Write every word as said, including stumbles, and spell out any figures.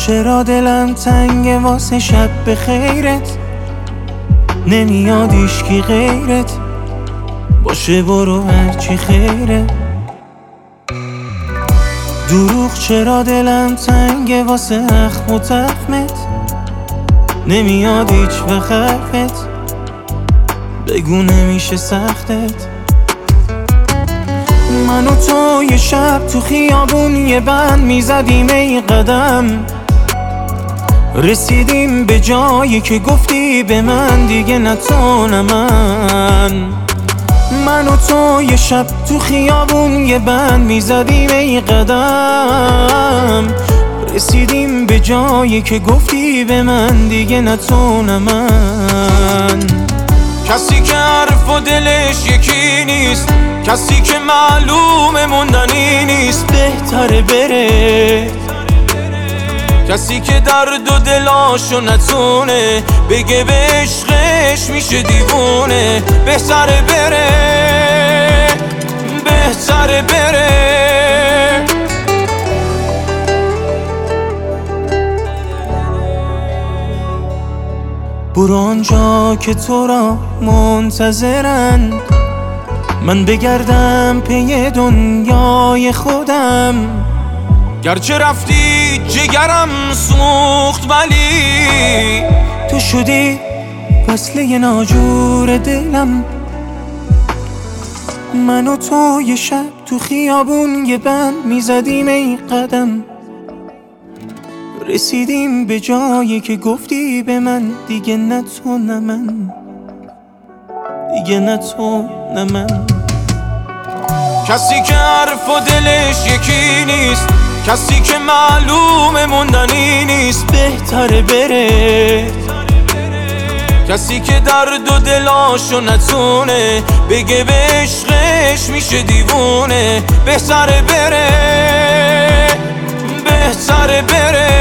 چرا دلم تنگه واسه شب به خیرت، نمیاد ایشکی غیرت، باشه برو هرچی خیره. دروغ چرا دلم تنگه واسه اخم و تخمت، نمیاد هیچ وقت حرفت، بگو نمیشه سختت. من و تو یه شب تو خیابون یه بند میزدیم ای قدم، رسیدیم به جایی که گفتی به من دیگه نه تو نه من. من و تو یه شب تو خیابون یه بند میزدیم ای قدم، رسیدیم به جایی که گفتی به من دیگه نه تو نه من. کسی که حرف و دلش یکی نیست، کسی که معلوم موندنی نیست، بهتره بره. کسی که درد و دلاشو نتونه بگه به عشقش میشه دیوونه، بهتره بره، بهتره بره. برو آنجا که تو را منتظرن، من بگردم پی دنیای خودم. گرچه رفتی جگرم سوخت ولی تو شدی وصله ناجور دلم. من و تو یه شب تو خیابون یه بند میزدیم ای قدم، رسیدیم به جایی که گفتی به من دیگه نه تو نه من، دیگه نه تو نه من. کسی که حرف و دلش یکی نیست، کسی که معلوم موندنی نیست، بهتره بره. کسی که درد و دلاشو نتونه بگه به عشقش میشه دیوونه، بهتره بره، بهتره بره.